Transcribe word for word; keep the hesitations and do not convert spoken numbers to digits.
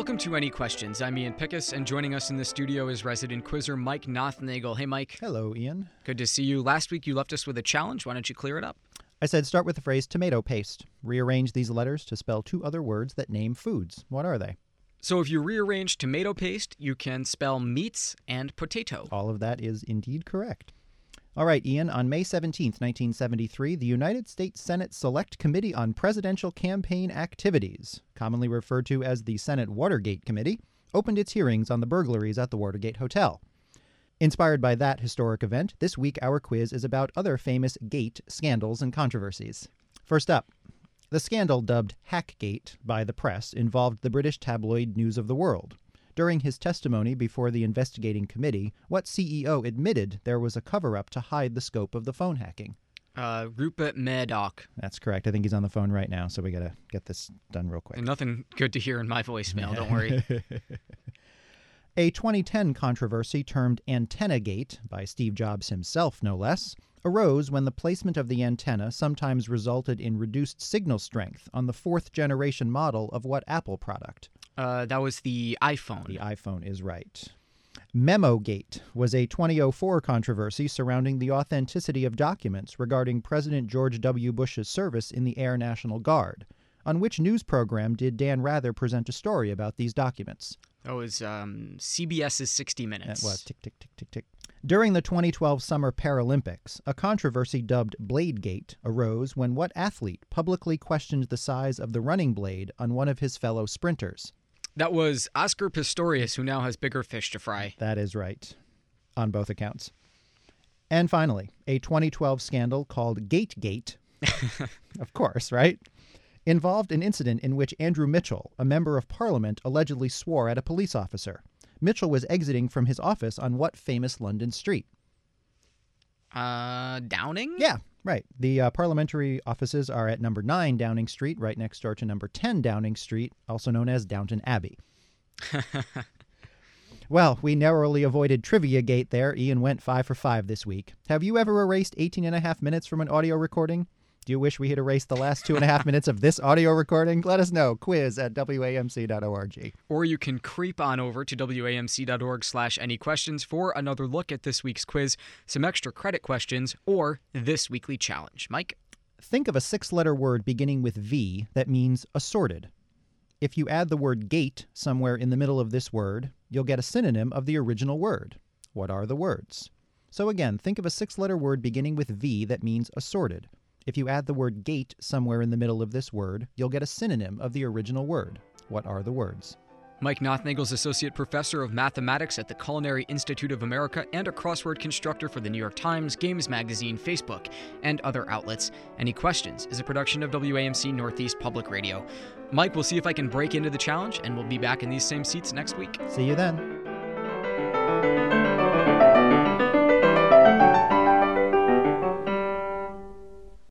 Welcome to Any Questions. I'm Ian Pickus, and joining us in the studio is resident quizzer Mike Nothnagel. Hey, Mike. Hello, Ian. Good to see you. Last week you left us with a challenge. Why don't you clear it up? I said start with the phrase tomato paste. Rearrange these letters to spell two other words that name foods. What are they? So if you rearrange tomato paste, you can spell meats and potato. All of that is indeed correct. All right, Ian, on May seventeenth, nineteen seventy-three, the United States Senate Select Committee on Presidential Campaign Activities, commonly referred to as the Senate Watergate Committee, opened its hearings on the burglaries at the Watergate Hotel. Inspired by that historic event, this week our quiz is about other famous Gate scandals and controversies. First up, the scandal dubbed Hackgate by the press involved the British tabloid News of the World. During his testimony before the investigating committee, what C E O admitted there was a cover-up to hide the scope of the phone hacking? Uh, Rupert Murdoch. That's correct. I think he's on the phone right now, so we got to get this done real quick. And nothing good to hear in my voicemail, don't worry. A twenty ten controversy termed Antenna-gate, by Steve Jobs himself no less, arose when the placement of the antenna sometimes resulted in reduced signal strength on the fourth-generation model of what Apple product? Uh, that was the iPhone. The iPhone is right. Memo-gate was a twenty oh four controversy surrounding the authenticity of documents regarding President George W. Bush's service in the Air National Guard. On which news program did Dan Rather present a story about these documents? That was um, CBS's sixty minutes. That was tick, tick, tick, tick, tick. During the twenty twelve Summer Paralympics, a controversy dubbed Bladegate arose when what athlete publicly questioned the size of the running blade on one of his fellow sprinters? That was Oscar Pistorius, who now has bigger fish to fry. That is right, on both accounts. And finally, a twenty twelve scandal called Gategate, of course, right? Involved an incident in which Andrew Mitchell, a member of Parliament, allegedly swore at a police officer. Mitchell was exiting from his office on what famous London street? Uh, Downing? Yeah, right. The uh, parliamentary offices are at number nine Downing Street, right next door to number ten Downing Street, also known as Downton Abbey. Well, we narrowly avoided Trivia Gate there. Ian went five for five this week. Have you ever erased eighteen and a half minutes from an audio recording? Do you wish we had erased the last two and a half minutes of this audio recording? Let us know. Quiz at W A M C dot org. Or you can creep on over to W A M C dot org slash any questions for another look at this week's quiz, some extra credit questions, or this weekly challenge. Mike? Think of a six-letter word beginning with V that means assorted. If you add the word gate somewhere in the middle of this word, you'll get a synonym of the original word. What are the words? So again, think of a six-letter word beginning with V that means assorted. If you add the word gate somewhere in the middle of this word, you'll get a synonym of the original word. What are the words? Mike Nothnagel, Associate Professor of Mathematics at the Culinary Institute of America and a crossword constructor for the New York Times, Games Magazine, Facebook, and other outlets. Any Questions is a production of W A M C Northeast Public Radio. Mike, we'll see if I can break into the challenge, and we'll be back in these same seats next week. See you then.